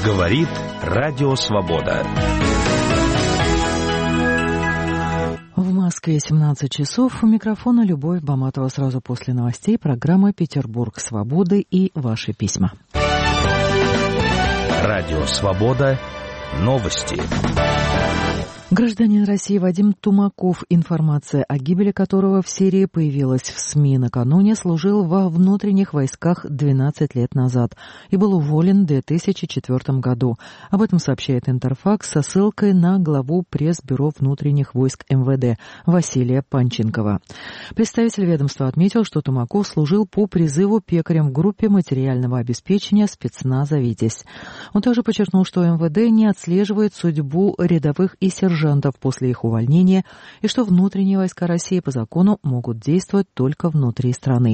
Говорит Радио Свобода. В Москве 17 часов. У микрофона Любовь Баматова. Сразу после новостей программа «Петербург свободы» и ваши письма. Радио Свобода. Новости. Гражданин России Вадим Тумаков, информация о гибели которого в Сирии появилась в СМИ накануне, служил во внутренних войсках 12 лет назад и был уволен в 2004 году. Об этом сообщает Интерфакс со ссылкой на главу пресс-бюро внутренних войск МВД Василия Панченкова. Представитель ведомства отметил, что Тумаков служил по призыву пекарем в группе материального обеспечения спецназа «Витязь». Он также подчеркнул, что МВД не отслеживает судьбу рядовых и сержантов после их увольнения и что внутренние войска России по закону могут действовать только внутри страны.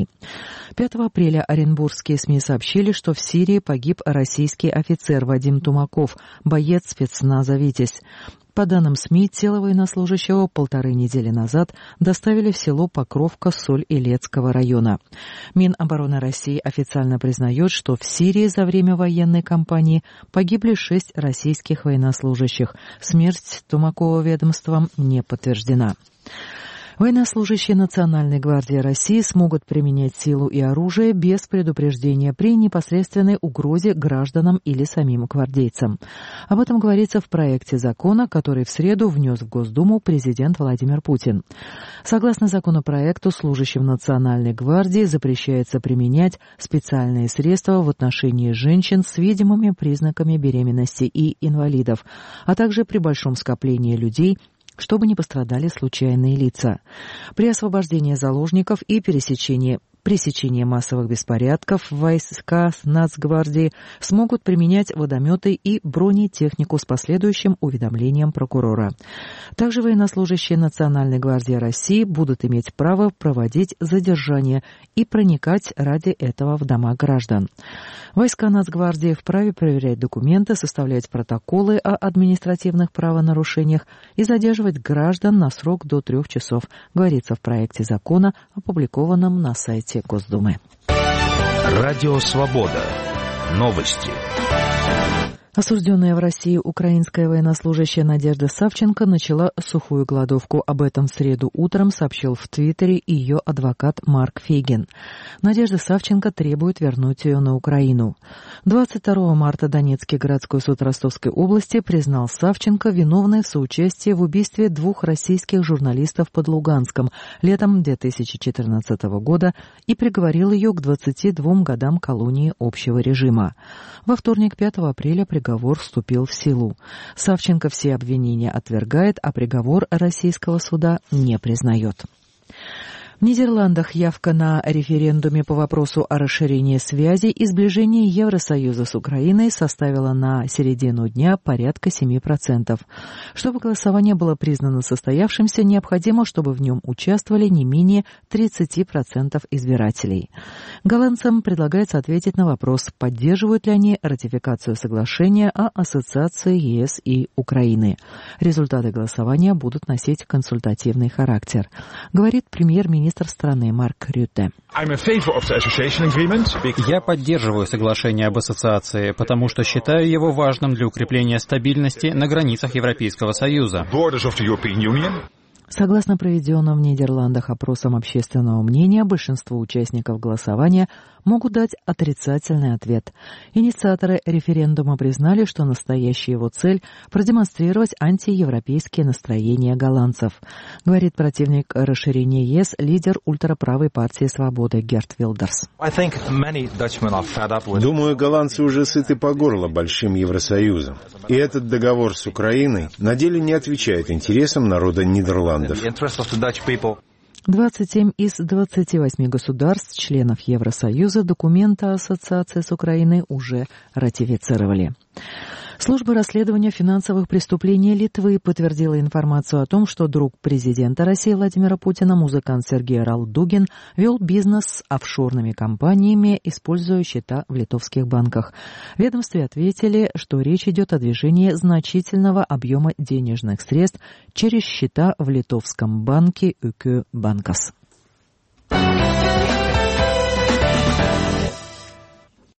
5 апреля оренбургские СМИ сообщили, что в Сирии погиб российский офицер Вадим Тумаков, боец спецназа «Витязь». По данным СМИ, тело военнослужащего 1,5 недели назад доставили в село Покровка Соль-Илецкого района. Минобороны России официально признает, что в Сирии за время военной кампании погибли 6 российских военнослужащих. Смерть Тумакова ведомством не подтверждена. Военнослужащие Национальной гвардии России смогут применять силу и оружие без предупреждения при непосредственной угрозе гражданам или самим гвардейцам. Об этом говорится в проекте закона, который в среду внес в Госдуму президент Владимир Путин. Согласно законопроекту, служащим Национальной гвардии запрещается применять специальные средства в отношении женщин с видимыми признаками беременности и инвалидов, а также при большом скоплении людей, чтобы не пострадали случайные лица. При освобождении заложников и пресечении массовых беспорядков войска Нацгвардии смогут применять водометы и бронетехнику с последующим уведомлением прокурора. Также военнослужащие Национальной гвардии России будут иметь право проводить задержания и проникать ради этого в дома граждан. Войска Нацгвардии вправе проверять документы, составлять протоколы о административных правонарушениях и задерживать граждан на срок до 3 часов, говорится в проекте закона, опубликованном на сайте Госдумы. Радио Свобода. Новости. Осужденная в России украинская военнослужащая Надежда Савченко начала сухую голодовку. Об этом в среду утром сообщил в Твиттере ее адвокат Марк Фейгин. Надежда Савченко требует вернуть ее на Украину. 22 марта Донецкий городской суд Ростовской области признал Савченко виновной в соучастии в убийстве 2 российских журналистов под Луганском летом 2014 года и приговорил ее к 22 годам колонии общего режима. Во вторник, 5 апреля, приговор вступил в силу. Савченко все обвинения отвергает, а приговор российского суда не признает. В Нидерландах явка на референдуме по вопросу о расширении связей и сближении Евросоюза с Украиной составила на середину дня порядка 7%. Чтобы голосование было признано состоявшимся, необходимо, чтобы в нем участвовали не менее 30% избирателей. Голландцам предлагается ответить на вопрос, поддерживают ли они ратификацию соглашения о ассоциации ЕС и Украины. Результаты голосования будут носить консультативный характер, говорит премьер-министр страны Марк Рютте. Я поддерживаю соглашение об ассоциации, потому что считаю его важным для укрепления стабильности на границах Европейского Союза. Согласно проведенным в Нидерландах опросам общественного мнения, большинство участников голосования могут дать отрицательный ответ. Инициаторы референдума признали, что настоящая его цель – продемонстрировать антиевропейские настроения голландцев, говорит противник расширения ЕС, лидер ультраправой партии «Свобода» Герт Вилдерс. Думаю, голландцы уже сыты по горло большим Евросоюзом. И этот договор с Украиной на деле не отвечает интересам народа Нидерландов. 27 из 28 государств, членов Евросоюза, документа ассоциации с Украиной уже ратифицировали. Служба расследования финансовых преступлений Литвы подтвердила информацию о том, что друг президента России Владимира Путина, музыкант Сергей Ралдугин, вел бизнес с офшорными компаниями, используя счета в литовских банках. В ведомстве ответили, что речь идет о движении значительного объема денежных средств через счета в литовском банке УК Банкас.